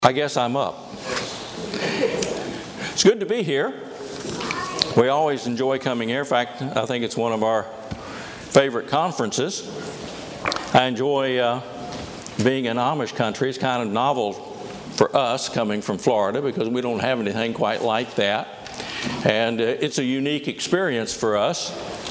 I guess I'm up. It's good to be here. We always enjoy coming here. In fact, I think it's one of our favorite conferences. I enjoy being in Amish country. It's kind of novel for us coming from Florida because we don't have anything quite like that. And it's a unique experience for us.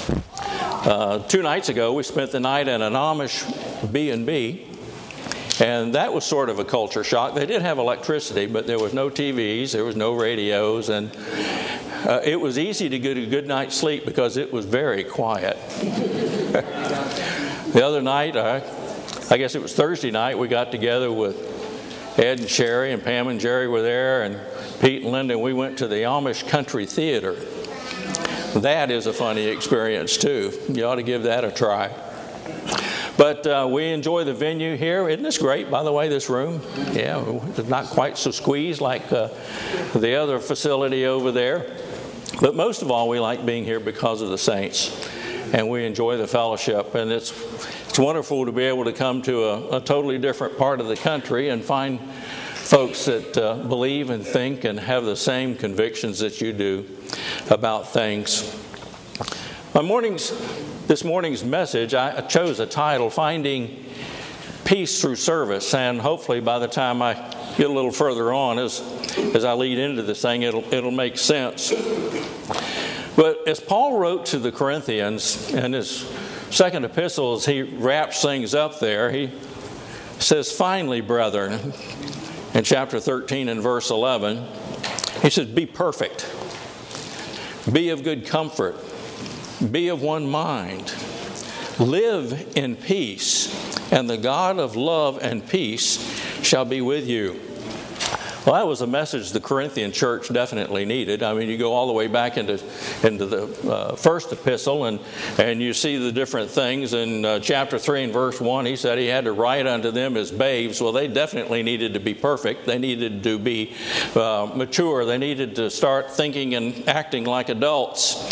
2 nights ago, we spent the night at an Amish B&B. And that was sort of a culture shock. They did have electricity, but there was no TVs, there was no radios, and it was easy to get a good night's sleep because it was very quiet. The other night, I guess it was Thursday night, we got together with Ed and Sherry, and Pam and Jerry were there, and Pete and Linda, and we went to the Amish Country Theater. That is a funny experience, too. You ought to give that a try. But we enjoy the venue here. Isn't this great, by the way, this room? Yeah, it's not quite so squeezed like the other facility over there. But most of all, we like being here because of the saints. And we enjoy the fellowship. And it's wonderful to be able to come to a totally different part of the country and find folks that believe and think and have the same convictions that you do about things. This morning's message, I chose a title, Finding Peace Through Service, and hopefully by the time I get a little further on, as I lead into this thing, it'll make sense. But as Paul wrote to the Corinthians in his second epistle, as he wraps things up there, he says, "Finally, brethren," in chapter 13 and verse 11, he says, "Be perfect, be of good comfort, be of one mind, live in peace, and the God of love and peace shall be with you." Well, that was a message the Corinthian church definitely needed. I mean, you go all the way back into the first epistle, and you see the different things. In chapter 3 and verse 1, he said he had to write unto them as babes. Well, they definitely needed to be perfect. They needed to be mature. They needed to start thinking and acting like adults.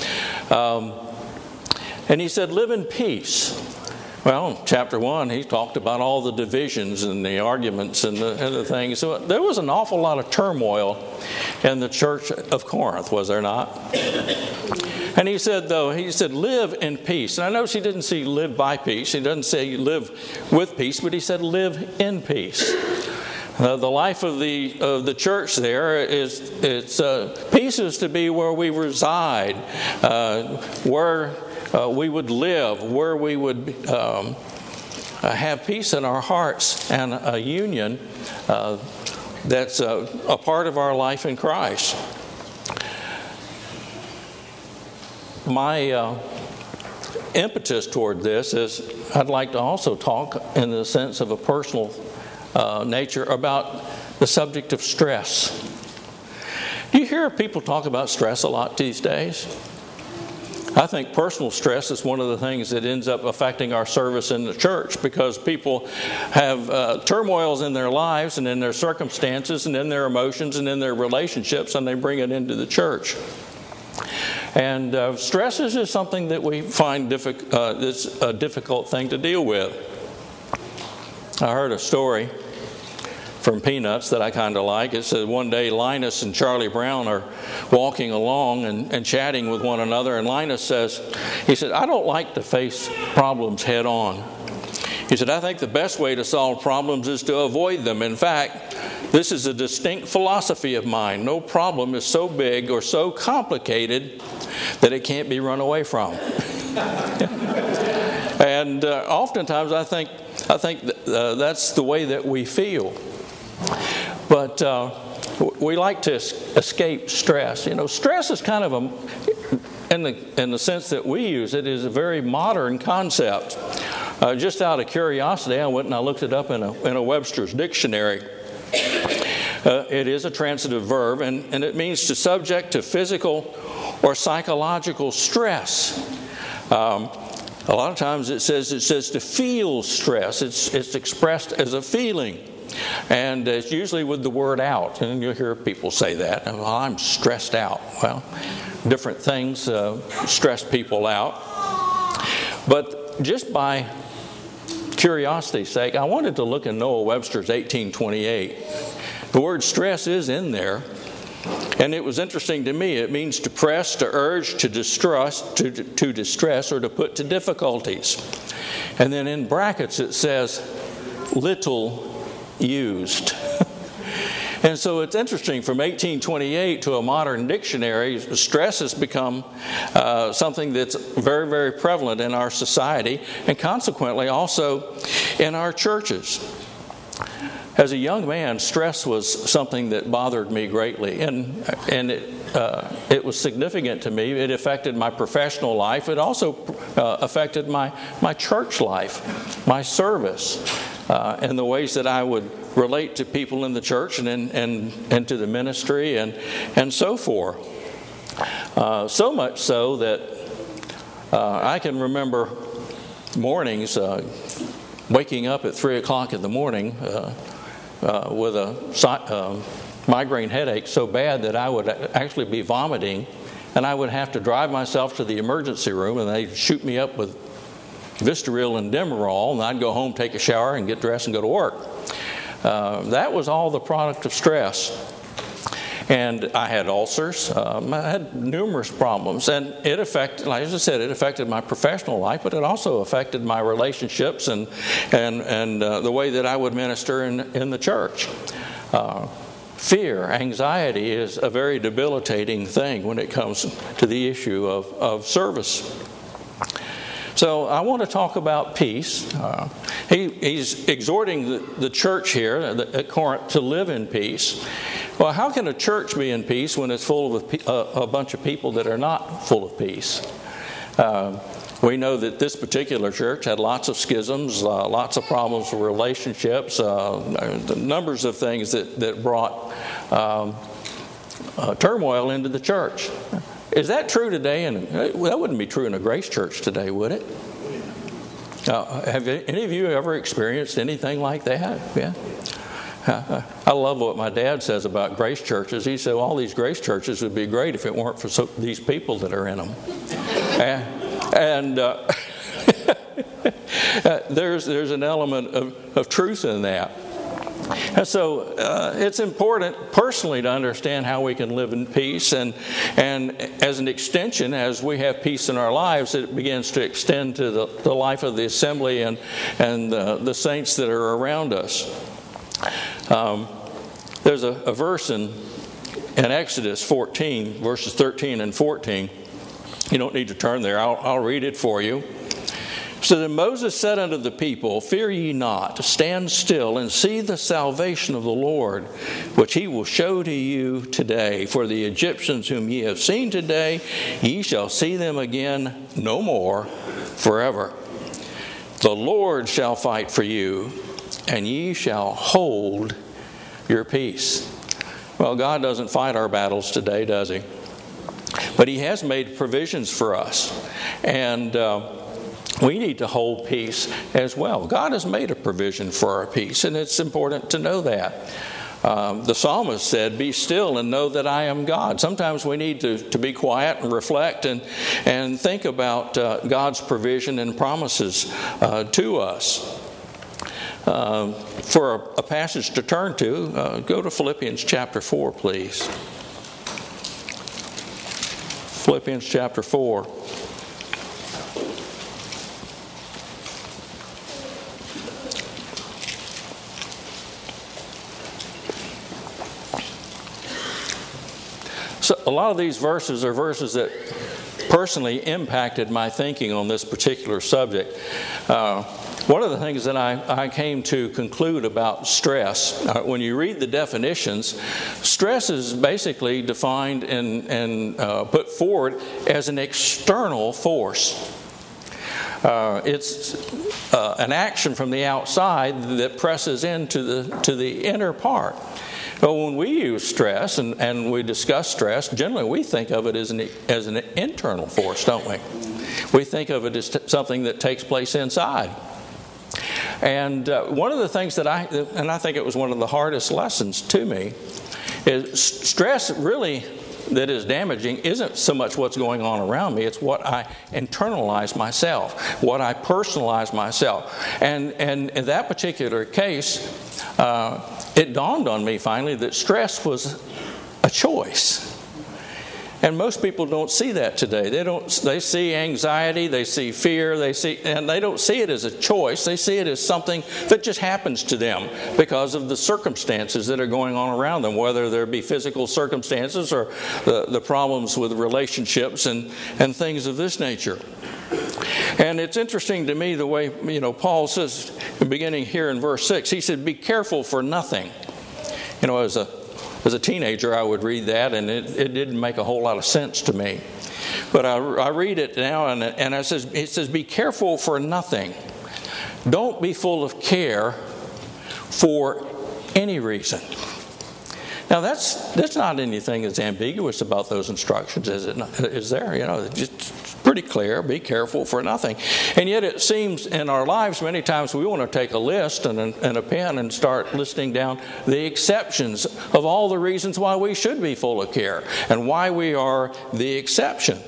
And he said, live in peace. Well, in chapter 1, he talked about all the divisions and the arguments and the things. So there was an awful lot of turmoil in the church of Corinth, was there not? And he said, live in peace. And I notice he didn't say live by peace. He doesn't say live with peace, but he said live in peace. The life of the church there peace is to be where we reside, where we would live, where we would have peace in our hearts and a union that's a part of our life in Christ. My impetus toward this is I'd like to also talk in the sense of a personal nature about the subject of stress. Do you hear people talk about stress a lot these days? I think personal stress is one of the things that ends up affecting our service in the church because people have turmoils in their lives and in their circumstances and in their emotions and in their relationships, and they bring it into the church. And stress is just something that we find it's a difficult thing to deal with. I heard a story from Peanuts that I kind of like. It said one day Linus and Charlie Brown are walking along and chatting with one another, and Linus says, I don't like to face problems head on. He said, I think the best way to solve problems is to avoid them. In fact, this is a distinct philosophy of mine. No problem is so big or so complicated that it can't be run away from. And oftentimes I think that's the way that we feel. But we like to escape stress. You know, stress is kind of in the sense that we use it, is a very modern concept. Just out of curiosity, I went and I looked it up in a Webster's dictionary. It is a transitive verb, and it means to subject to physical or psychological stress. A lot of times it says to feel stress. It's expressed as a feeling. And it's usually with the word out. And you'll hear people say that. Well, I'm stressed out. Well, different things stress people out. But just by curiosity's sake, I wanted to look in Noah Webster's 1828. The word stress is in there. And it was interesting to me. It means to press, to urge, to distress, or to put to difficulties. And then in brackets it says, little used. And so it's interesting, from 1828 to a modern dictionary, stress has become something that's very, very prevalent in our society, and consequently also in our churches. As a young man, stress was something that bothered me greatly, and it was significant to me. It affected my professional life. It also affected my church life, my service, and the ways that I would relate to people in the church and to the ministry and so forth. So much so that I can remember mornings waking up at 3 o'clock in the morning with a migraine headache so bad that I would actually be vomiting, and I would have to drive myself to the emergency room, and they'd shoot me up with Vistaril and Demerol, and I'd go home, take a shower, and get dressed and go to work. That was all the product of stress. And I had ulcers. I had numerous problems. And it affected, like I said, it affected my professional life, but it also affected my relationships and the way that I would minister in the church. Fear, anxiety is a very debilitating thing when it comes to the issue of service. So I want to talk about peace. He's exhorting the church here at Corinth to live in peace. Well, how can a church be in peace when it's full of a bunch of people that are not full of peace? We know that this particular church had lots of schisms, lots of problems with relationships, numbers of things that brought turmoil into the church. Is that true today? And that wouldn't be true in a Grace Church today, would it? Have any of you ever experienced anything like that? Yeah. I love what my dad says about Grace Churches. He said, all these Grace Churches would be great if it weren't for these people that are in them. There's an element of truth in that. And so it's important personally to understand how we can live in peace, and as an extension, as we have peace in our lives, it begins to extend to the life of the assembly and the saints that are around us. There's a verse in Exodus 14, verses 13 and 14. You don't need to turn there. I'll read it for you. So then Moses said unto the people, fear ye not, stand still and see the salvation of the Lord, which he will show to you today. For the Egyptians whom ye have seen today, ye shall see them again no more forever. The Lord shall fight for you, and ye shall hold your peace. Well, God doesn't fight our battles today, does he? But he has made provisions for us. And we need to hold peace as well. God has made a provision for our peace, and it's important to know that. The psalmist said, be still and know that I am God. Sometimes we need to be quiet and reflect and think about God's provision and promises to us. For a passage to turn to, go to Philippians chapter 4, please. Philippians chapter 4. So a lot of these verses are verses that personally impacted my thinking on this particular subject. One of the things that I came to conclude about stress, when you read the definitions, stress is basically defined and put forward as an external force. It's an action from the outside that presses into the inner part. Well, when we use stress and we discuss stress, generally we think of it as an internal force, don't we? We think of it as something that takes place inside. And one of the things that I think it was one of the hardest lessons to me, is stress really that is damaging isn't so much what's going on around me, it's what I internalize myself, what I personalize myself. And in that particular case, it dawned on me finally that stress was a choice. And most people don't see that today. They see anxiety, they see fear, and they don't see it as a choice. They see it as something that just happens to them because of the circumstances that are going on around them, whether there be physical circumstances or the problems with relationships and things of this nature. And it's interesting to me the way, Paul says, beginning here in verse 6, he said, be careful for nothing. As a teenager, I would read that, and it didn't make a whole lot of sense to me. But I read it now, and it says, be careful for nothing. Don't be full of care for any reason. Now, that's not anything that's ambiguous about those instructions, is it? Is there? Just pretty clear. Be careful for nothing. And yet it seems in our lives many times we want to take a list and a pen and start listing down the exceptions of all the reasons why we should be full of care and why we are the exception.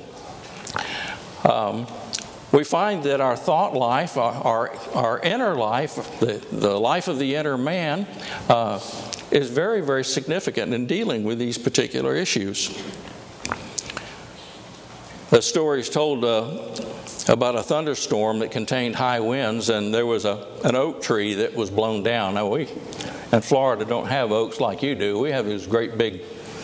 We find that our thought life, our inner life, the life of the inner man, is very, very significant in dealing with these particular issues. The story is told about a thunderstorm that contained high winds, and there was an oak tree that was blown down. Now, we in Florida don't have oaks like you do. We have these great big,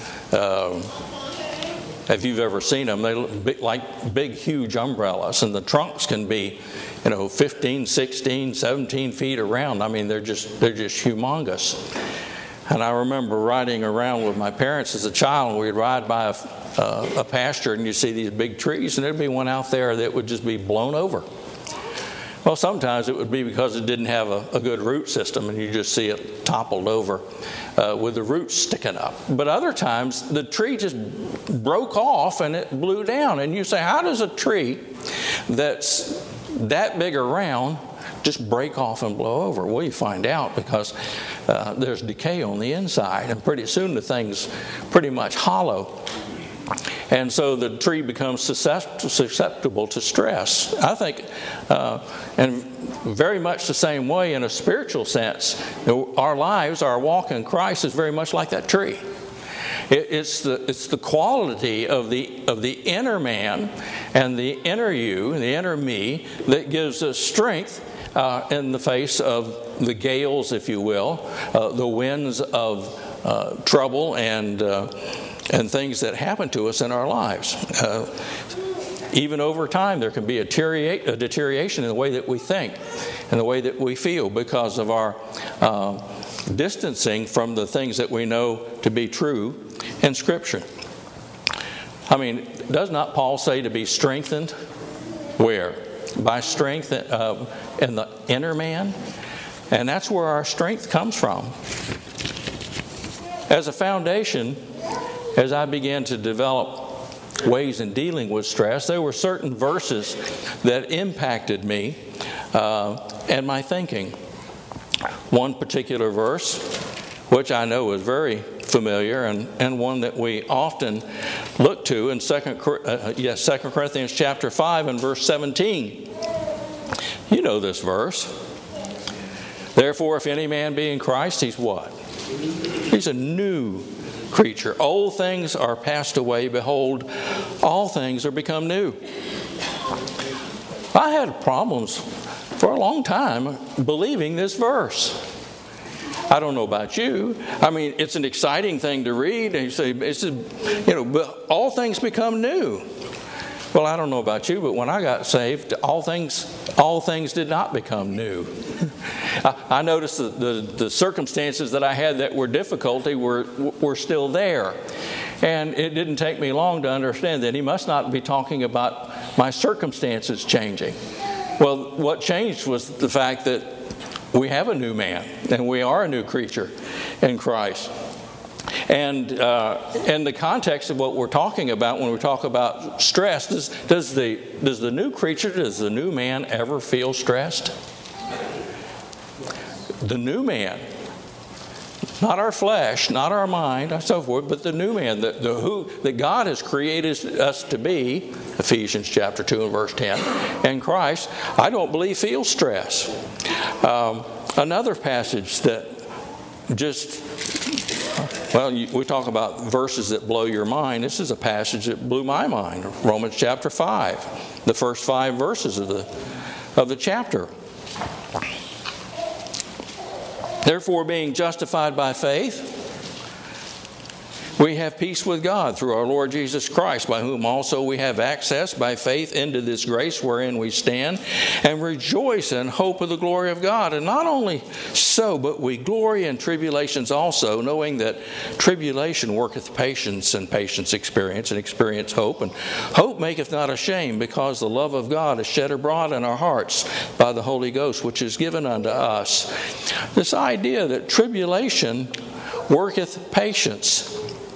if you've ever seen them, they look like big, huge umbrellas, and the trunks can be 15, 16, 17 feet around. I mean, they're just humongous. And I remember riding around with my parents as a child, and we'd ride by a pasture, and you'd see these big trees, and there'd be one out there that would just be blown over. Well, sometimes it would be because it didn't have a good root system, and you just see it toppled over with the roots sticking up. But other times, the tree just broke off, and it blew down. And you say, how does a tree that's that big around just break off and blow over? Well, you find out because there's decay on the inside, and pretty soon the thing's pretty much hollow. And so the tree becomes susceptible to stress. I think, and very much the same way in a spiritual sense, our lives, our walk in Christ is very much like that tree. It's the quality of the inner man and the inner you, and the inner me, that gives us strength in the face of the gales, if you will, the winds of trouble and things that happen to us in our lives. Even over time, there can be a deterioration in the way that we think and the way that we feel because of our distancing from the things that we know to be true in Scripture. I mean, does not Paul say to be strengthened? Where? By strength in the inner man. And that's where our strength comes from. As a foundation, as I began to develop ways in dealing with stress, there were certain verses that impacted me and my thinking. One particular verse, which I know is very familiar and one that we often look to in 2 Corinthians chapter 5 and verse 17. You know this verse. Therefore, if any man be in Christ, he's what? He's a new creature. Old things are passed away. Behold, all things are become new. I had problems for a long time believing this verse. I don't know about you. I mean, it's an exciting thing to read. And you say, but all things become new. Well, I don't know about you, but when I got saved, all things did not become new. I noticed that the circumstances that I had that were difficulty were still there. And it didn't take me long to understand that he must not be talking about my circumstances changing. Well, what changed was the fact that we have a new man and we are a new creature in Christ. And in the context of what we're talking about when we talk about stress, does the new creature, does the new man ever feel stressed? The new man, not our flesh, not our mind, and so forth, but the new man, that God has created us to be, Ephesians chapter 2 and verse 10, in Christ, I don't believe feels stress. Another passage that we talk about verses that blow your mind. This is a passage that blew my mind. Romans chapter 5, the first 5 verses of the chapter. Therefore, being justified by faith, we have peace with God through our Lord Jesus Christ, by whom also we have access by faith into this grace wherein we stand, and rejoice in hope of the glory of God. And not only so, but we glory in tribulations also, knowing that tribulation worketh patience, and patience experience, and experience hope. And hope maketh not ashamed, because the love of God is shed abroad in our hearts by the Holy Ghost, which is given unto us. This idea that tribulation worketh patience.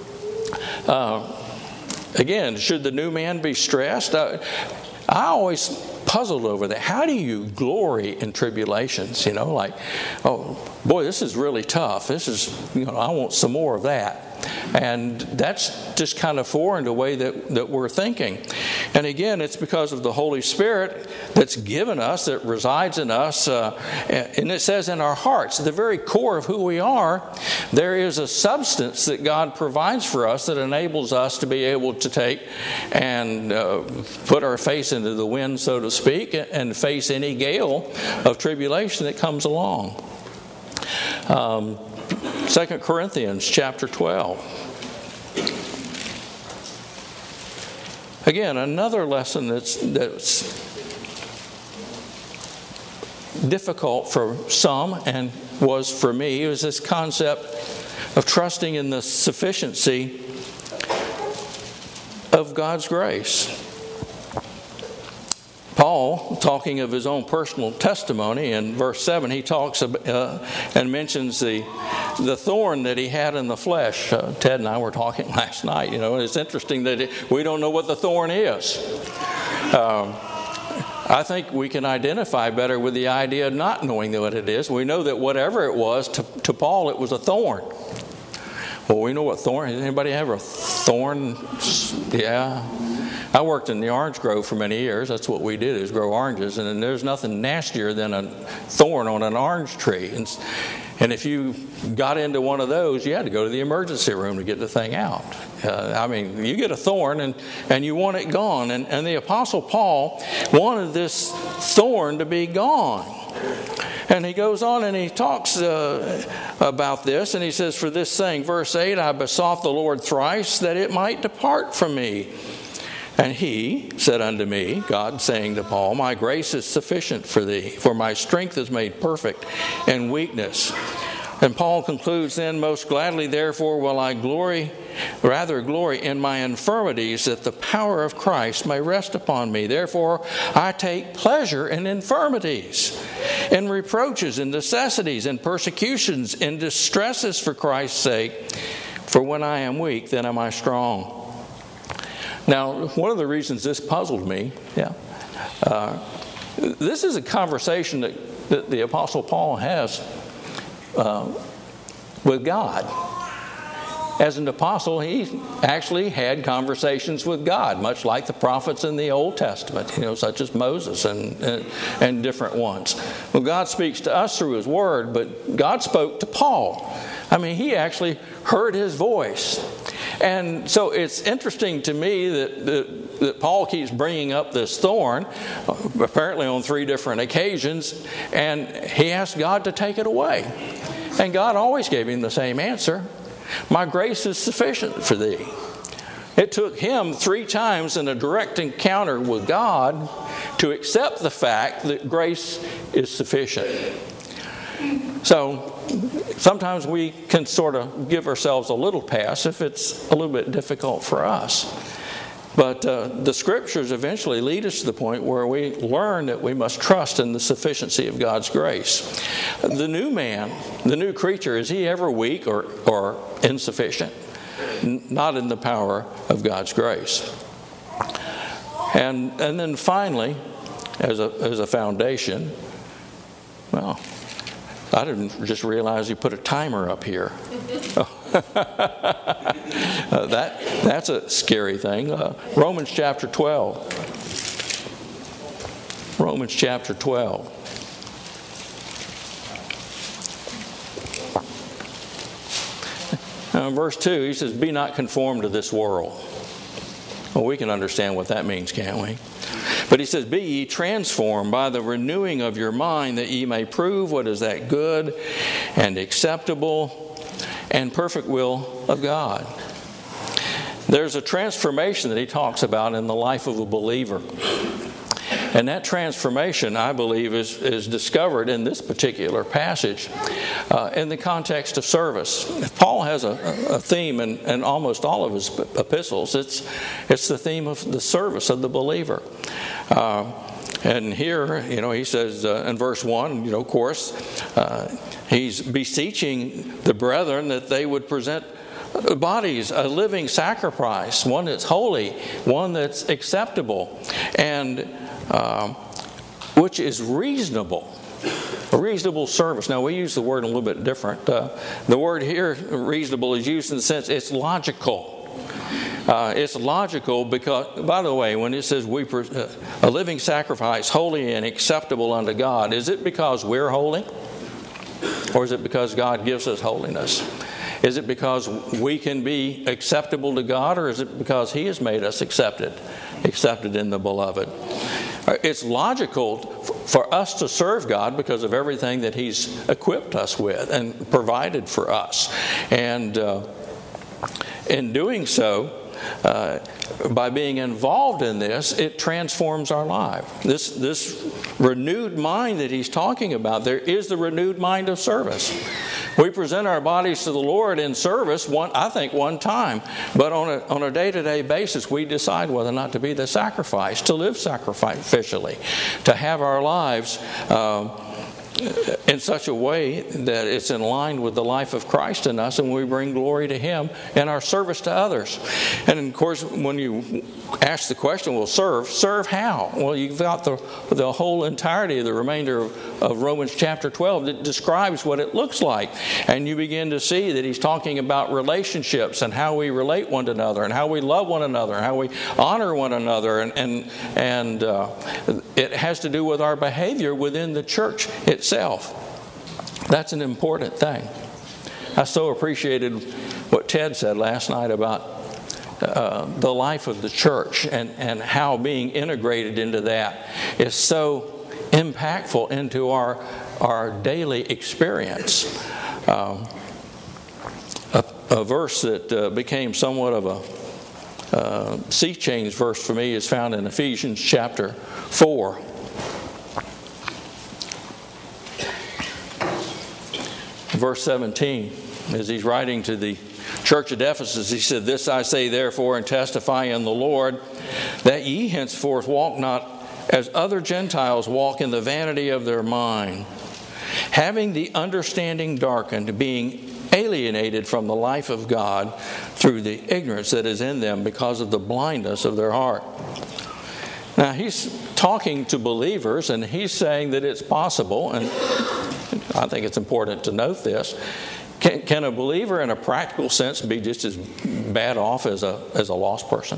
Again, should the new man be stressed? I always puzzled over that. How do you glory in tribulations? Like, oh boy, this is really tough. This is, I want some more of that. And that's just kind of foreign to the way that we're thinking. And again, it's because of the Holy Spirit that's given us, that resides in us. And it says in our hearts, at the very core of who we are, there is a substance that God provides for us that enables us to be able to take and put our face into the wind, so to speak, and face any gale of tribulation that comes along. 2 Corinthians chapter 12. Again, another lesson that's difficult for some and was for me is this concept of trusting in the sufficiency of God's grace. Paul, talking of his own personal testimony, in verse 7, he talks and mentions the thorn that he had in the flesh. Ted and I were talking last night. It's interesting that we don't know what the thorn is. I think we can identify better with the idea of not knowing what it is. We know that whatever it was, to Paul, it was a thorn. Well, we know what thorn is. Anybody have a thorn? Yeah. I worked in the orange grove for many years. That's what we did, is grow oranges. And there's nothing nastier than a thorn on an orange tree. And if you got into one of those, you had to go to the emergency room to get the thing out. You get a thorn and you want it gone. And the Apostle Paul wanted this thorn to be gone. And he goes on and he talks about this. And he says, for this thing, verse 8, I besought the Lord thrice that it might depart from me. And he said unto me, God saying to Paul, my grace is sufficient for thee, for my strength is made perfect in weakness. And Paul concludes then, most gladly therefore will I glory in my infirmities, that the power of Christ may rest upon me. Therefore I take pleasure in infirmities, in reproaches, in necessities, in persecutions, in distresses for Christ's sake. For when I am weak, then am I strong. Now, one of the reasons this puzzled me, this is a conversation that the Apostle Paul has with God. As an apostle, he actually had conversations with God, much like the prophets in the Old Testament, such as Moses and different ones. Well, God speaks to us through His Word, but God spoke to Paul. He actually heard his voice. And so it's interesting to me that Paul keeps bringing up this thorn, apparently on 3 different occasions, and he asked God to take it away. And God always gave him the same answer. My grace is sufficient for thee. It took him 3 times in a direct encounter with God to accept the fact that grace is sufficient. So sometimes we can sort of give ourselves a little pass if it's a little bit difficult for us. But the Scriptures eventually lead us to the point where we learn that we must trust in the sufficiency of God's grace. The new man, the new creature, is he ever weak or insufficient? Not in the power of God's grace. And then finally, as a foundation, well, I didn't just realize you put a timer up here. That's a scary thing. Romans chapter 12. Romans chapter 12. Now in verse 2, he says, be not conformed to this world. Well, we can understand what that means, can't we? But he says, be ye transformed by the renewing of your mind, that ye may prove what is that good and acceptable and perfect will of God. There's a transformation that he talks about in the life of a believer. And that transformation, I believe, is discovered in this particular passage in the context of service. Paul has a theme in almost all of his epistles. It's the theme of the service of the believer. And here, he says in verse 1, of course, he's beseeching the brethren that they would present bodies, a living sacrifice, one that's holy, one that's acceptable, and which is reasonable. A reasonable service. Now, we use the word a little bit different. The word here, reasonable, is used in the sense it's logical. It's logical because, by the way, when it says a living sacrifice, holy and acceptable unto God, is it because we're holy? Or is it because God gives us holiness? Is it because we can be acceptable to God, or is it because He has made us accepted in the Beloved? It's logical for us to serve God because of everything that He's equipped us with and provided for us. And in doing so, by being involved in this, it transforms our life. This renewed mind that he's talking about, there is the renewed mind of service. We present our bodies to the Lord in service, one time, but on a day-to-day basis, we decide whether or not to be the sacrifice, to live sacrificially, to have our lives in such a way that it's in line with the life of Christ in us, and we bring glory to Him in our service to others. And of course, when you ask the question, well, serve how? Well, you've got the whole entirety of the remainder of Romans chapter 12 that describes what it looks like. And you begin to see that he's talking about relationships and how we relate one to another and how we love one another and how we honor one another. And it has to do with our behavior within the church itself. That's an important thing. I so appreciated what Ted said last night about the life of the church and how being integrated into that is so impactful into our daily experience. A verse that became somewhat of a sea change verse for me is found in Ephesians chapter 4. Verse 17, as he's writing to the church at Ephesus, he said, "This I say therefore and testify in the Lord, that ye henceforth walk not as other Gentiles walk in the vanity of their mind, having the understanding darkened, being alienated from the life of God through the ignorance that is in them because of the blindness of their heart." Now he's talking to believers, and he's saying that it's possible, and I think it's important to note this. Can a believer in a practical sense be just as bad off as a lost person?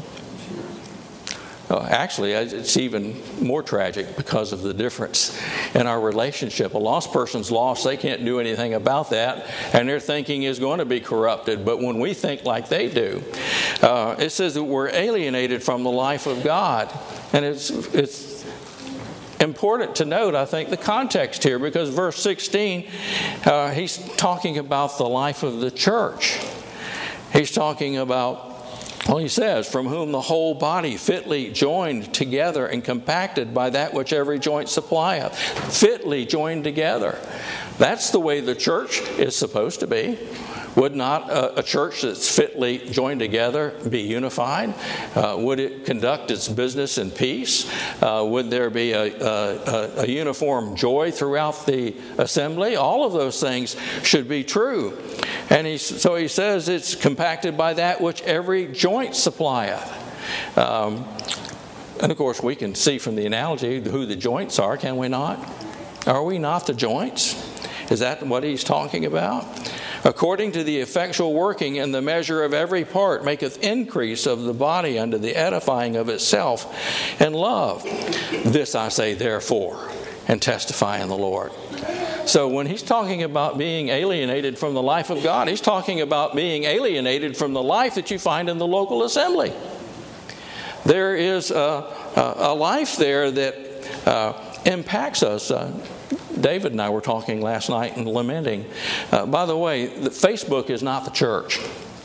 Actually, it's even more tragic because of the difference in our relationship. A lost person's lost, they can't do anything about that, and their thinking is going to be corrupted. But when we think like they do, it says that we're alienated from the life of God. And it's important to note, I think, the context here, because verse 16, he's talking about the life of the church. He's talking about, well, he says, from whom the whole body fitly joined together and compacted by that which every joint supplieth. Fitly joined together. That's the way the church is supposed to be. Would not a church that's fitly joined together be unified? Would it conduct its business in peace? Would there be a uniform joy throughout the assembly? All of those things should be true. And so he says it's compacted by that which every joint supplieth. And of course, we can see from the analogy who the joints are, can we not? Are we not the joints? Is that what he's talking about? According to the effectual working in the measure of every part maketh increase of the body unto the edifying of itself in love. This I say therefore, and testify in the Lord. So when he's talking about being alienated from the life of God, he's talking about being alienated from the life that you find in the local assembly. There is a life there that impacts us. David and I were talking last night and lamenting. By the way, Facebook is not the church.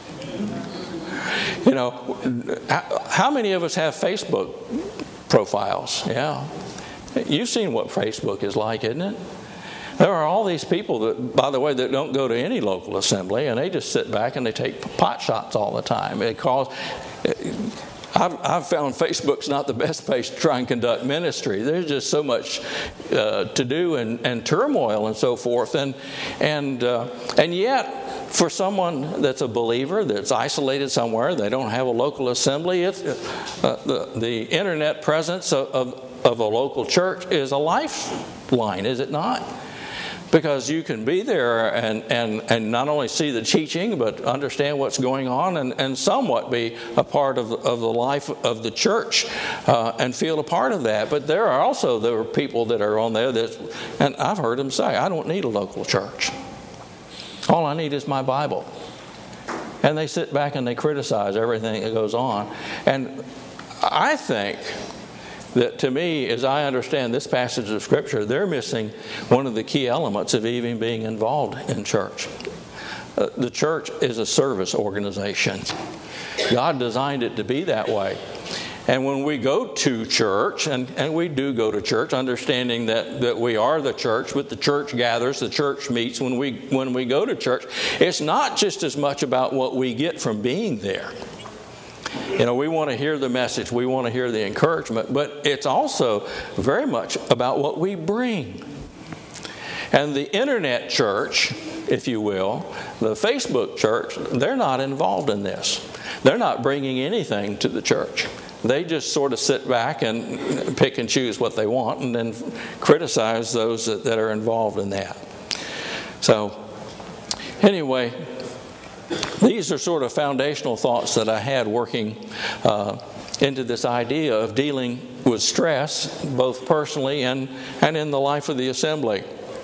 You know, how many of us have Facebook profiles? Yeah. You've seen what Facebook is like, isn't it? There are all these people that, by the way, that don't go to any local assembly, and they just sit back and they take pot shots all the time. I've found Facebook's not the best place to try and conduct ministry. There's just so much to do and turmoil and so forth, and yet, for someone that's a believer that's isolated somewhere, they don't have a local assembly. It's the internet presence of a local church is a lifeline, is it not? Because you can be there and not only see the teaching, but understand what's going on and somewhat be a part of the life of the church and feel a part of that. But there are people that are on there and I've heard them say, I don't need a local church. All I need is my Bible. And they sit back and they criticize everything that goes on. And I think that, to me, as I understand this passage of Scripture, they're missing one of the key elements of even being involved in church. The church is a service organization. God designed it to be that way. And when we go to church, and we do go to church, understanding that we are the church, but the church gathers, the church meets, when we go to church, it's not just as much about what we get from being there. You know, we want to hear the message, we want to hear the encouragement, but it's also very much about what we bring. And the internet church, if you will, the Facebook church, they're not involved in this. They're not bringing anything to the church. They just sort of sit back and pick and choose what they want and then criticize those that are involved in that. So, anyway, these are sort of foundational thoughts that I had working into this idea of dealing with stress, both personally and in the life of the assembly.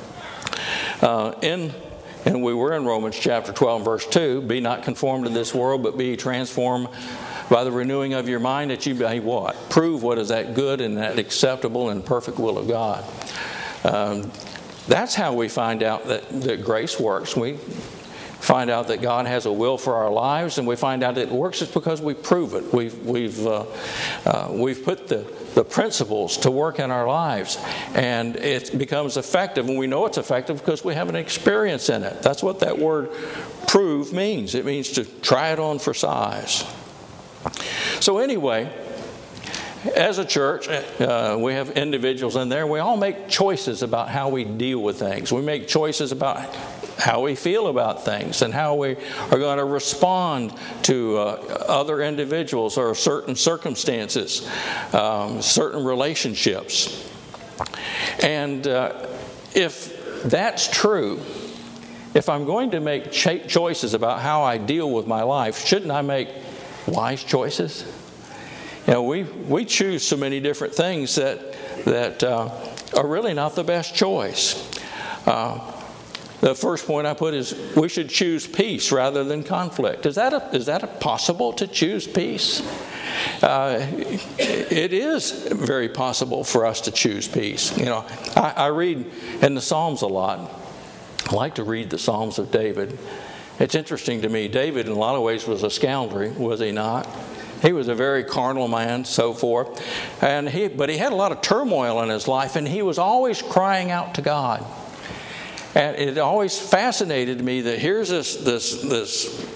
And we were in Romans chapter 12, verse 2, be not conformed to this world, but be transformed by the renewing of your mind, that you may what? Prove what is that good and that acceptable and perfect will of God. That's how we find out that grace works. We find out that God has a will for our lives, and we find out that it works is because we prove it. We've put the principles to work in our lives, and it becomes effective. And we know it's effective because we have an experience in it. That's what that word "prove" means. It means to try it on for size. So anyway, as a church, we have individuals in there. We all make choices about how we deal with things. We make choices about how we feel about things and how we are going to respond to other individuals or certain circumstances, certain relationships. And if that's true, if I'm going to make choices about how I deal with my life, shouldn't I make wise choices? You know, we choose so many different things that are really not the best choice. The first point I put is we should choose peace rather than conflict. Is that possible to choose peace? It is very possible for us to choose peace. You know, I read in the Psalms a lot. I like to read the Psalms of David. It's interesting to me. David, in a lot of ways, was a scoundrel, was he not? He was a very carnal man, so forth. But he had a lot of turmoil in his life, and he was always crying out to God. And it always fascinated me that here's this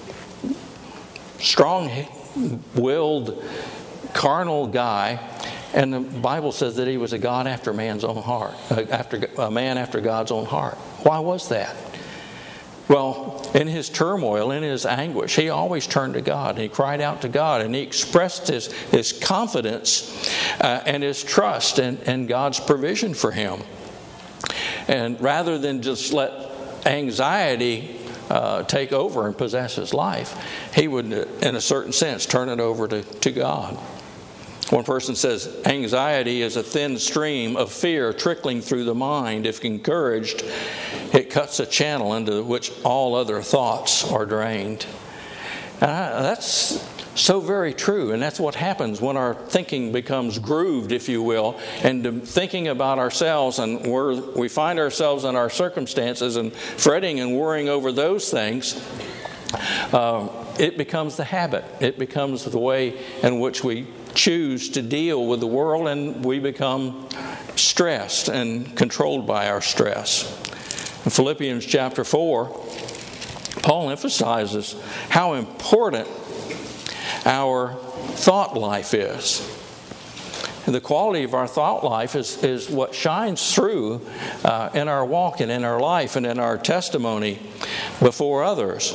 strong-willed, carnal guy, and the Bible says that he was a God after man's own heart, a man after God's own heart. Why was that? Well, in his turmoil, in his anguish, he always turned to God. And he cried out to God, and he expressed his confidence and his trust in God's provision for him. And rather than just let anxiety take over and possess his life, he would, in a certain sense, turn it over to God. One person says, anxiety is a thin stream of fear trickling through the mind. If encouraged, it cuts a channel into which all other thoughts are drained. That's so very true, and that's what happens when our thinking becomes grooved, if you will, and thinking about ourselves, and we find ourselves in our circumstances and fretting and worrying over those things. It becomes the habit. It becomes the way in which we choose to deal with the world, and we become stressed and controlled by our stress. In Philippians chapter 4, Paul emphasizes how important our thought life is. And the quality of our thought life is what shines through in our walk and in our life and in our testimony before others.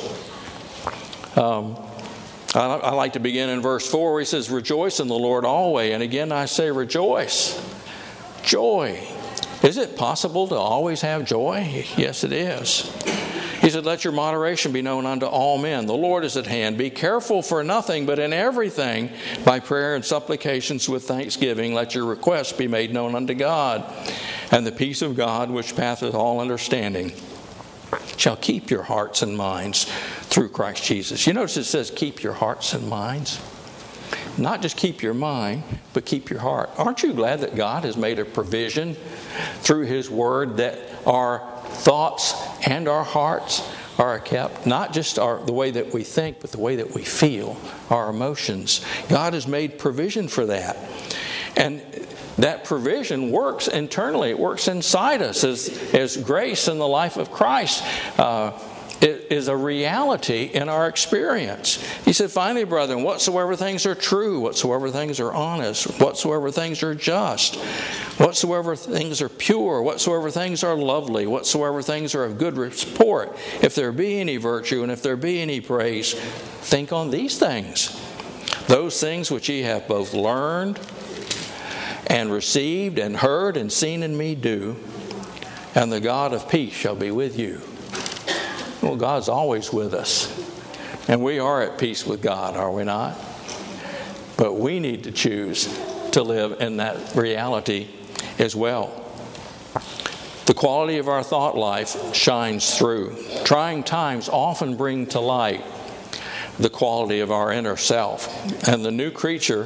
I like to begin in verse 4 where he says, rejoice in the Lord always. And again I say rejoice. Joy. Is it possible to always have joy? Yes, it is. He said, let your moderation be known unto all men. The Lord is at hand. Be careful for nothing, but in everything, by prayer and supplications with thanksgiving, let your requests be made known unto God. And the peace of God, which passeth all understanding, shall keep your hearts and minds through Christ Jesus. You notice it says keep your hearts and minds. Not just keep your mind, but keep your heart. Aren't you glad that God has made a provision through His Word that our thoughts and our hearts are kept? Not just the way that we think, but the way that we feel, our emotions. God has made provision for that. And that provision works internally. It works inside us as grace in the life of Christ. It is a reality in our experience. He said, finally, brethren, whatsoever things are true, whatsoever things are honest, whatsoever things are just, whatsoever things are pure, whatsoever things are lovely, whatsoever things are of good report, if there be any virtue and if there be any praise, think on these things. Those things which ye have both learned and received and heard and seen in me do, and the God of peace shall be with you. Well, God's always with us. And we are at peace with God, are we not? But we need to choose to live in that reality as well. The quality of our thought life shines through. Trying times often bring to light the quality of our inner self. And the new creature,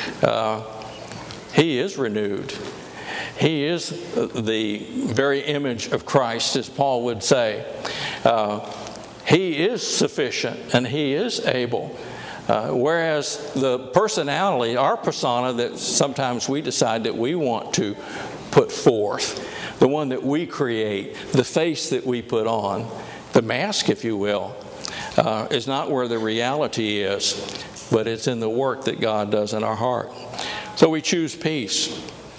he is renewed. He is the very image of Christ, as Paul would say. He is sufficient and He is able. Whereas the personality, our persona that sometimes we decide that we want to put forth, the one that we create, the face that we put on, the mask, if you will, is not where the reality is, but it's in the work that God does in our heart. So we choose peace.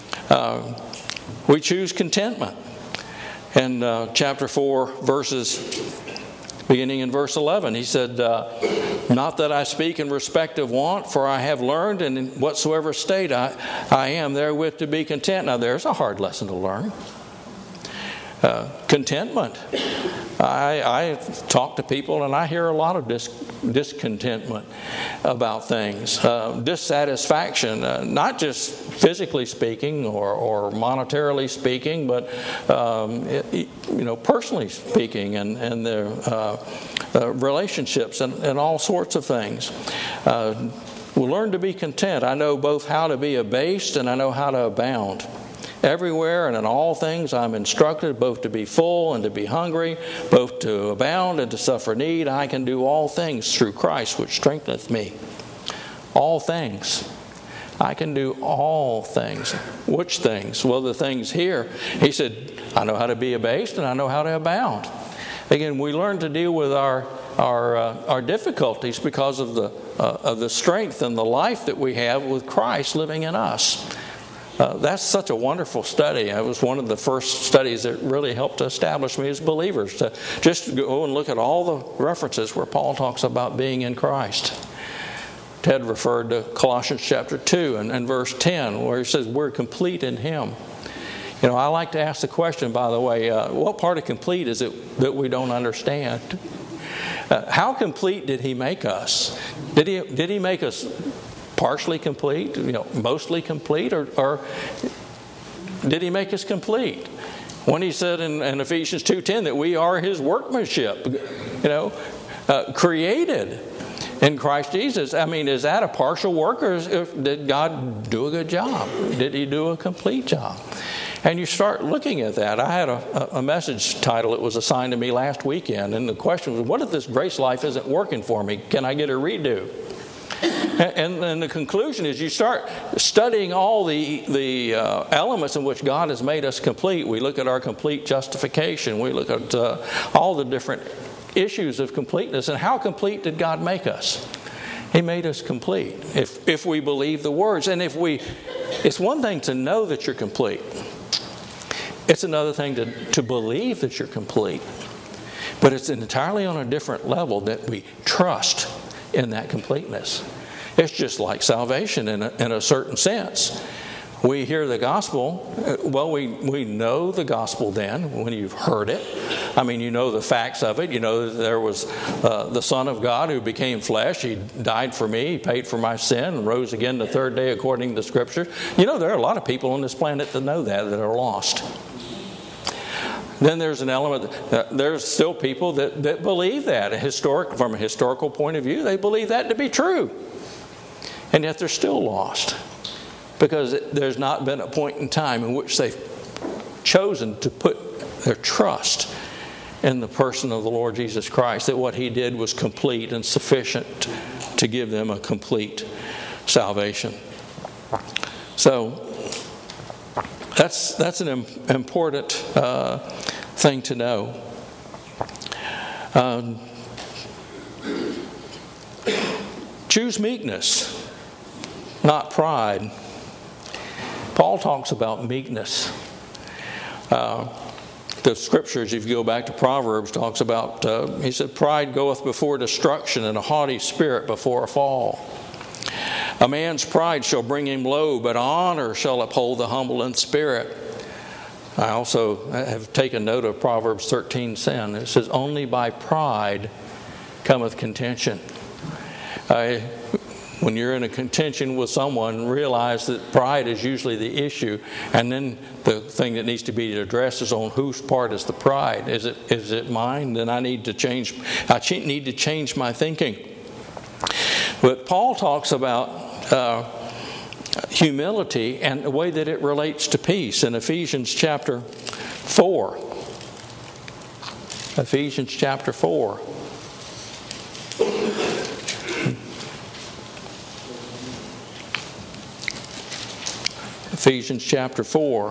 We choose contentment. In chapter 4, beginning in verse 11, he said, not that I speak in respect of want, for I have learned, and in whatsoever state I am therewith to be content. Now there's a hard lesson to learn. Contentment. I talk to people and I hear a lot of discontentment about things, dissatisfaction, not just physically speaking or monetarily speaking, but personally speaking, and their relationships and all sorts of things. We'll learn to be content. I know both how to be abased and I know how to abound. Everywhere and in all things I'm instructed both to be full and to be hungry, both to abound and to suffer need. I can do all things through Christ which strengtheneth me. All things. I can do all things. Which things? Well, the things here. He said, I know how to be abased and I know how to abound. Again, we learn to deal with our difficulties because of the strength and the life that we have with Christ living in us. That's such a wonderful study. It was one of the first studies that really helped to establish me as believers, to just go and look at all the references where Paul talks about being in Christ. Ted referred to Colossians chapter 2 and verse 10, where he says we're complete in Him. You know, I like to ask the question, by the way, what part of complete is it that we don't understand? How complete did He make us? Did he make us partially complete, mostly complete, or did he make us complete? When he said in Ephesians 2:10 that we are his workmanship, created in Christ Jesus. I mean, is that a partial work, or did God do a good job? Did he do a complete job? And you start looking at that. I had a message title that was assigned to me last weekend, and the question was, what if this grace life isn't working for me? Can I get a redo? And then the conclusion is you start studying all the elements in which God has made us complete. We look at our complete justification. We look at all the different issues of completeness. And how complete did God make us? He made us complete if we believe the words. And it's one thing to know that you're complete. It's another thing to believe that you're complete. But it's entirely on a different level that we trust in that completeness. It's just like salvation in a certain sense. We hear the gospel. Well, we know the gospel then when you've heard it. I mean, you know the facts of it. You know that there was the Son of God who became flesh. He died for me. He paid for my sin and rose again the third day according to the Scriptures. There are a lot of people on this planet that know that are lost. Then there's an element, there's still people that believe that. From a historical point of view, they believe that to be true. And yet they're still lost. Because there's not been a point in time in which they've chosen to put their trust in the person of the Lord Jesus Christ, that what he did was complete and sufficient to give them a complete salvation. So that's an important thing to know. Choose meekness, not pride. Paul talks about meekness. The scriptures, if you go back to Proverbs, talks about, he said, pride goeth before destruction, and a haughty spirit before a fall. A man's pride shall bring him low, but honor shall uphold the humble in spirit. I also have taken note of Proverbs 13:10. It says, only by pride cometh contention. When you're in a contention with someone, realize that pride is usually the issue. And then the thing that needs to be addressed is on whose part is the pride. Is it mine? Then I need to change my thinking. But Paul talks about humility and the way that it relates to peace in Ephesians chapter 4. Ephesians chapter 4. Ephesians chapter 4.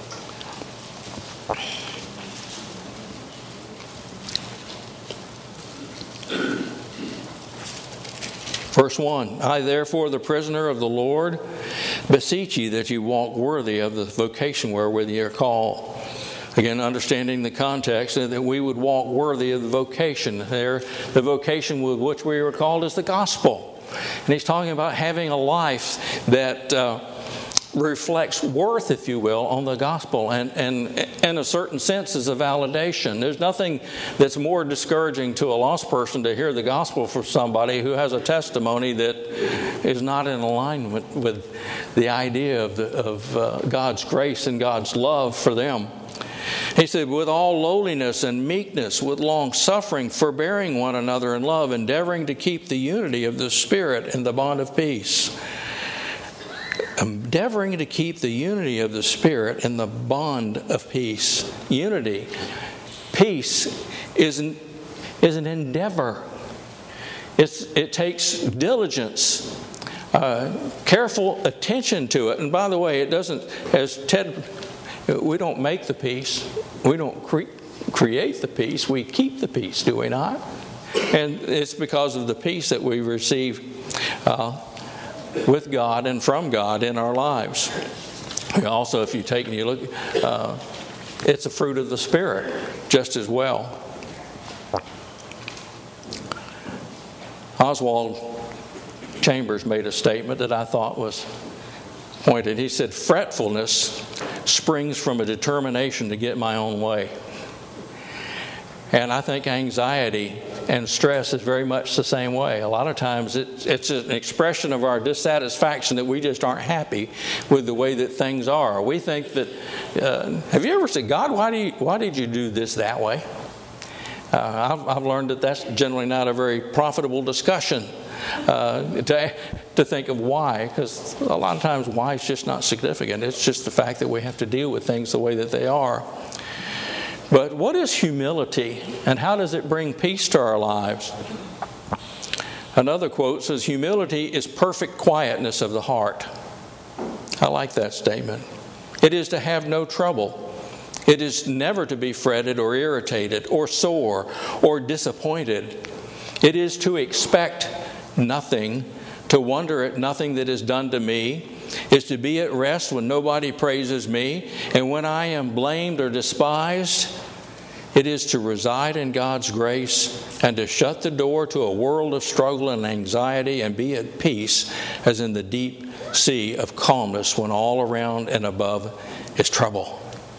Verse 1, I therefore, the prisoner of the Lord, beseech you that you walk worthy of the vocation wherewith ye are called. Again, understanding the context, that we would walk worthy of the vocation. There, the vocation with which we were called is the gospel. And he's talking about having a life that reflects worth, if you will, on the gospel, and in a certain sense is a validation. There's nothing that's more discouraging to a lost person to hear the gospel from somebody who has a testimony that is not in alignment with the idea of God's grace and God's love for them. He said, with all lowliness and meekness, with long suffering, forbearing one another in love, endeavoring to keep the unity of the Spirit in the bond of peace. Endeavoring to keep the unity of the Spirit in the bond of peace. Unity. Peace is an endeavor. It takes diligence, careful attention to it. And by the way, it doesn't, as Ted, we don't make the peace. We don't create the peace. We keep the peace, do we not? And it's because of the peace that we receive with God and from God in our lives. Also, if you take and you look, it's a fruit of the Spirit just as well. Oswald Chambers made a statement that I thought was pointed. He said, fretfulness springs from a determination to get my own way. And I think anxiety and stress is very much the same way. A lot of times it's an expression of our dissatisfaction that we just aren't happy with the way that things are. We think that, have you ever said, God, why did you do this that way? I've learned that that's generally not a very profitable discussion to think of why, because a lot of times why is just not significant. It's just the fact that we have to deal with things the way that they are. But what is humility, and how does it bring peace to our lives? Another quote says, humility is perfect quietness of the heart. I like that statement. It is to have no trouble. It is never to be fretted or irritated or sore or disappointed. It is to expect nothing, to wonder at nothing that is done to me, is to be at rest when nobody praises me, and when I am blamed or despised, it is to reside in God's grace and to shut the door to a world of struggle and anxiety and be at peace as in the deep sea of calmness when all around and above is trouble.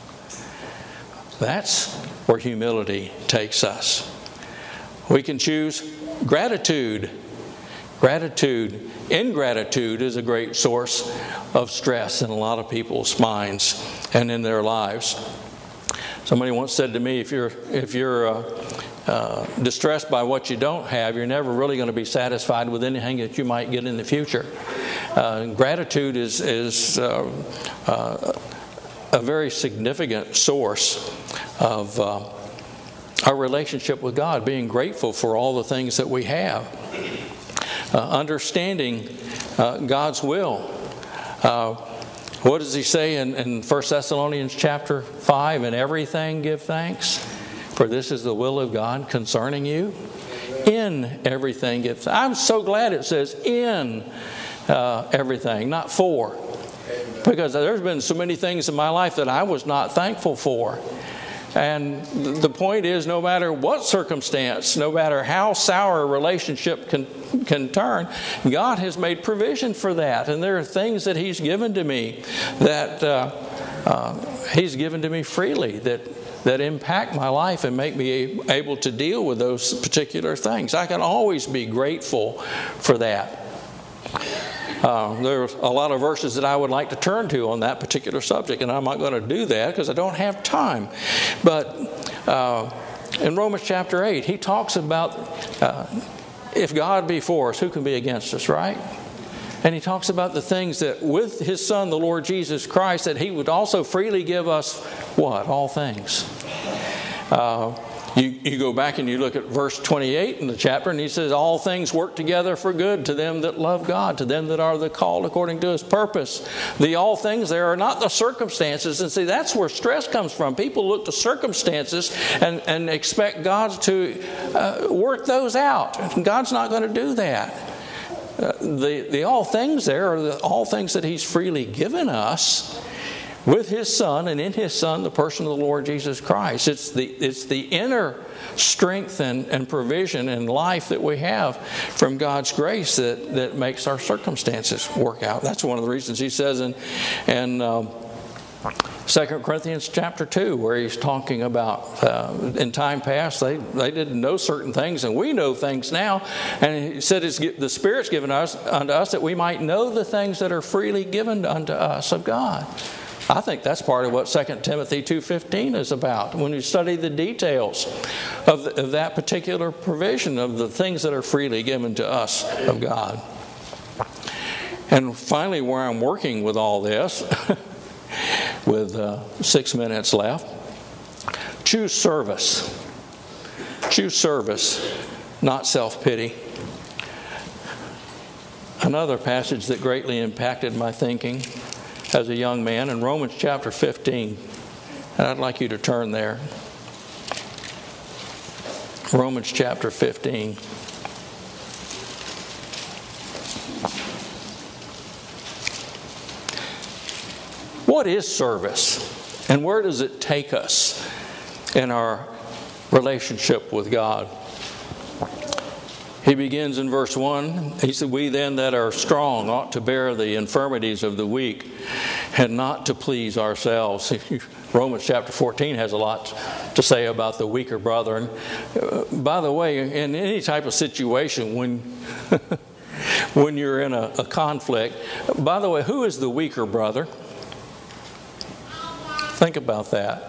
That's where humility takes us. We can choose gratitude. Ingratitude is a great source of stress in a lot of people's minds and in their lives. Somebody once said to me, if you're distressed by what you don't have, you're never really going to be satisfied with anything that you might get in the future. Gratitude is a very significant source of our relationship with God, being grateful for all the things that we have. Understanding God's will. What does he say in 1 Thessalonians chapter 5? In everything give thanks, for this is the will of God concerning you. In everything give thanks. I'm so glad it says in everything, not for. Because there's been so many things in my life that I was not thankful for. And the point is, no matter what circumstance, no matter how sour a relationship can turn, God has made provision for that. And there are things that He's given to me that He's given to me freely that impact my life and make me able to deal with those particular things. I can always be grateful for that. There's a lot of verses that I would like to turn to on that particular subject, and I'm not going to do that because I don't have time. But in Romans chapter 8, he talks about if God be for us, who can be against us, right? And he talks about the things that with His Son, the Lord Jesus Christ, that He would also freely give us what? All things. You go back and you look at verse 28 in the chapter, and he says, all things work together for good to them that love God, to them that are the called according to His purpose. The all things there are not the circumstances. And see, that's where stress comes from. People look to circumstances and expect God to work those out. God's not going to do that. The all things there are all things that He's freely given us with His Son, and in His Son, the person of the Lord Jesus Christ. It's the inner strength and provision in life that we have from God's grace that makes our circumstances work out. That's one of the reasons he says in 2 Corinthians chapter 2, where he's talking about in time past they didn't know certain things, and we know things now. And he said the Spirit's given unto us that we might know the things that are freely given unto us of God. I think that's part of what 2 Timothy 2:15 is about. When you study the details of that particular provision of the things that are freely given to us of God. And finally, where I'm working with all this, with 6 minutes left, choose service. Choose service, not self-pity. Another passage that greatly impacted my thinking as a young man in Romans chapter 15. And I'd like you to turn there. Romans chapter 15. What is service? And where does it take us in our relationship with God? He begins in verse 1. He said, "We then that are strong ought to bear the infirmities of the weak and not to please ourselves." Romans chapter 14 has a lot to say about the weaker brethren. By the way, in any type of situation when when you're in a conflict, by the way, who is the weaker brother? Think about that.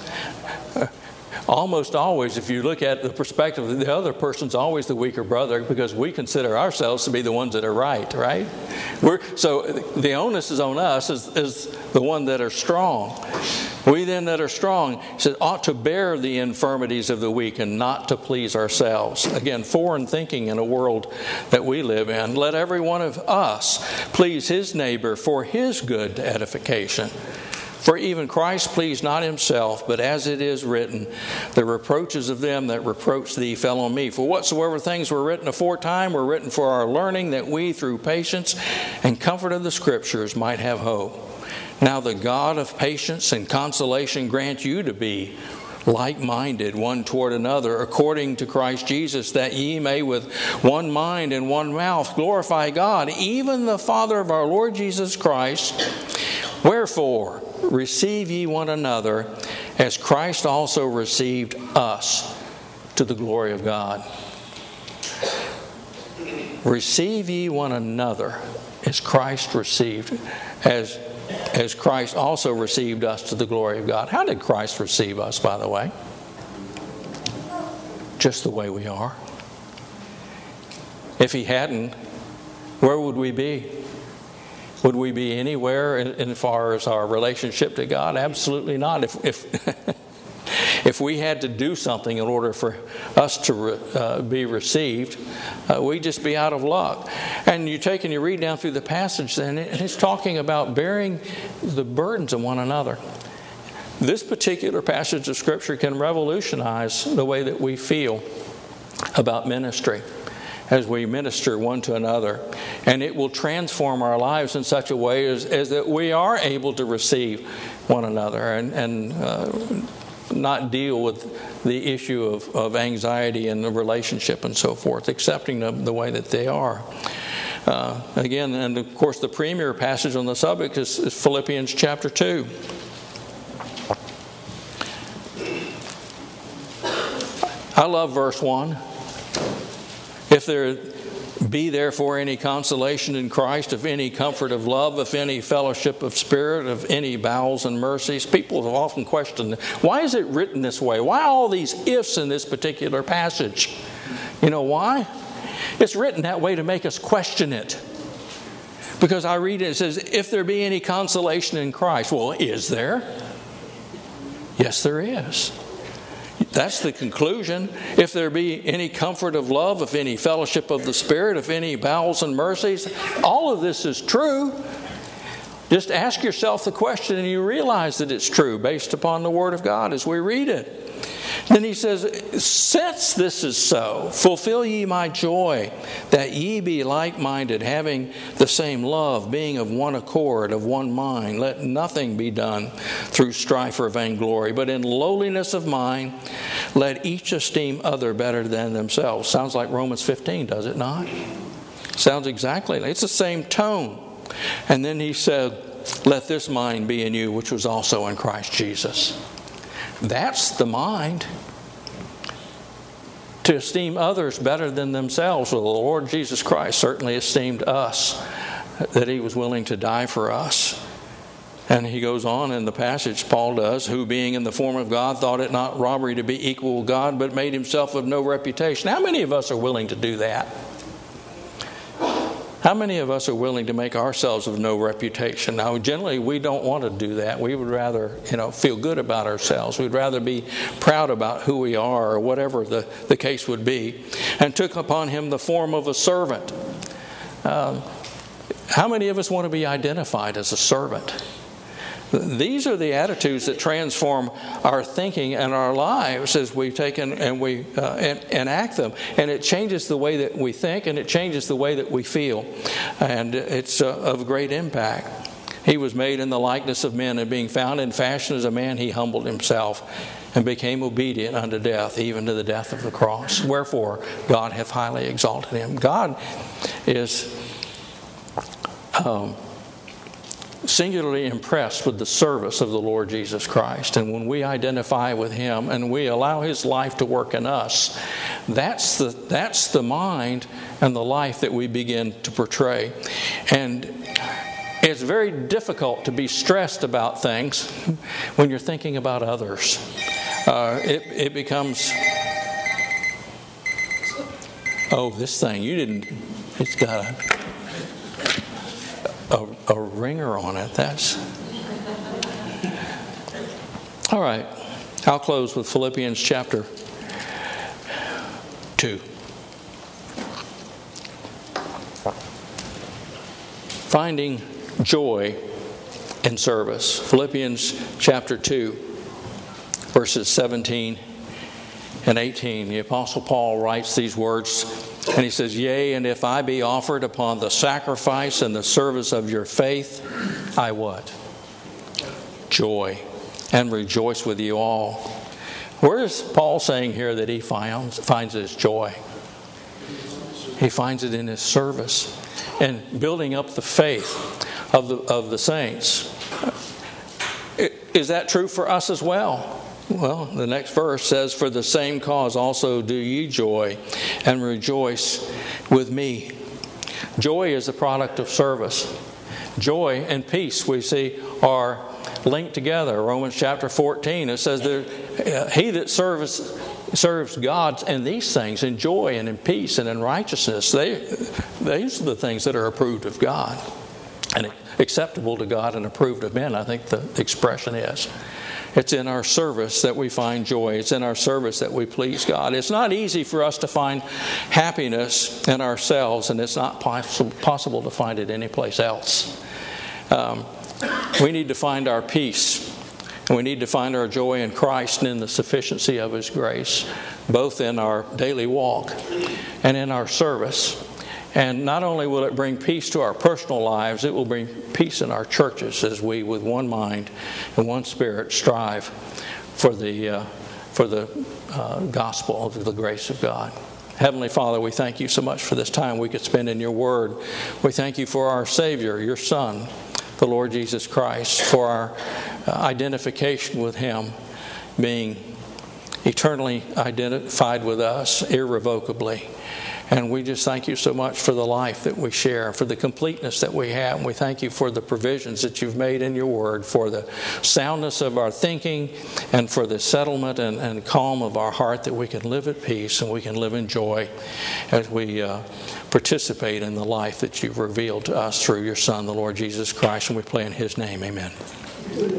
Almost always, if you look at the perspective, the other person's always the weaker brother because we consider ourselves to be the ones that are right? So the onus is on us as the one that are strong. We then that are strong, he said, ought to bear the infirmities of the weak and not to please ourselves. Again, foreign thinking in a world that we live in. Let every one of us please his neighbor for his good edification. For even Christ pleased not himself, but as it is written, the reproaches of them that reproach thee fell on me. For whatsoever things were written aforetime were written for our learning, that we through patience and comfort of the Scriptures might have hope. Now the God of patience and consolation grant you to be like-minded one toward another, according to Christ Jesus, that ye may with one mind and one mouth glorify God, even the Father of our Lord Jesus Christ. Wherefore, receive ye one another, as Christ also received us to the glory of God. Receive ye one another, as Christ received, as Christ also received us to the glory of God. How did Christ receive us, by the way? Just the way we are. If he hadn't, where would we be? Would we be anywhere as far as our relationship to God? Absolutely not. If we had to do something in order for us to be received, we'd just be out of luck. And you take and you read down through the passage, and it's talking about bearing the burdens of one another. This particular passage of Scripture can revolutionize the way that we feel about ministry as we minister one to another. And it will transform our lives in such a way as that we are able to receive one another and not deal with the issue of anxiety and the relationship and so forth, accepting them the way that they are. Again, and of course the premier passage on the subject is Philippians chapter 2. I love verse 1. If there be therefore any consolation in Christ, of any comfort of love, of any fellowship of spirit, of any bowels and mercies. People have often questioned, why is it written this way? Why all these ifs in this particular passage? You know why? It's written that way to make us question it. Because I read it says, if there be any consolation in Christ. Well, is there? Yes, there is. That's the conclusion. If there be any comfort of love, if any fellowship of the Spirit, if any bowels and mercies, all of this is true. Just ask yourself the question and you realize that it's true based upon the Word of God as we read it. Then he says, since this is so, fulfill ye my joy, that ye be like-minded, having the same love, being of one accord, of one mind. Let nothing be done through strife or vainglory, but in lowliness of mind, let each esteem other better than themselves. Sounds like Romans 15, does it not? Sounds exactly like it's the same tone. And then he said, let this mind be in you, which was also in Christ Jesus. That's the mind. To esteem others better than themselves. Well, the Lord Jesus Christ certainly esteemed us, that he was willing to die for us. And he goes on in the passage, Paul does, who being in the form of God thought it not robbery to be equal with God, but made himself of no reputation. How many of us are willing to do that? How many of us are willing to make ourselves of no reputation? Now, generally, we don't want to do that. We would rather, feel good about ourselves. We'd rather be proud about who we are or whatever the case would be. And took upon him the form of a servant. How many of us want to be identified as a servant? These are the attitudes that transform our thinking and our lives as we take and we enact them. And it changes the way that we think and it changes the way that we feel. And it's of great impact. He was made in the likeness of men, and being found in fashion as a man, he humbled himself and became obedient unto death, even to the death of the cross. Wherefore God hath highly exalted him. God is singularly impressed with the service of the Lord Jesus Christ. And when we identify with him and we allow his life to work in us, that's the mind and the life that we begin to portray. And it's very difficult to be stressed about things when you're thinking about others. It becomes, this thing, it's got a ringer on it. That's all right. I'll close with Philippians chapter 2. Finding joy in service. Philippians chapter 2, verses 17 and 18. The Apostle Paul writes these words, and he says, "Yea, and if I be offered upon the sacrifice and the service of your faith, I what? Joy, and rejoice with you all." Where is Paul saying here that he finds his joy? He finds it in his service and building up the faith of the saints. Is that true for us as well? Well, the next verse says, "For the same cause also do ye joy and rejoice with me." Joy is a product of service. Joy and peace, we see, are linked together. Romans chapter 14, it says, "He that serves God in these things, in joy and in peace and in righteousness," these are the things that are approved of God and acceptable to God and approved of men, I think the expression is. It's in our service that we find joy. It's in our service that we please God. It's not easy for us to find happiness in ourselves, and it's not possible to find it anyplace else. We need to find our peace, and we need to find our joy in Christ and in the sufficiency of his grace, both in our daily walk and in our service. And not only will it bring peace to our personal lives, it will bring peace in our churches as we, with one mind and one spirit, strive for the gospel of the grace of God. Heavenly Father, we thank you so much for this time we could spend in your word. We thank you for our Savior, your Son, the Lord Jesus Christ, for our identification with him, being eternally identified with us irrevocably. And we just thank you so much for the life that we share, for the completeness that we have. And we thank you for the provisions that you've made in your word, for the soundness of our thinking, and for the settlement and calm of our heart, that we can live at peace and we can live in joy as we participate in the life that you've revealed to us through your Son, the Lord Jesus Christ. And we pray in his name, amen.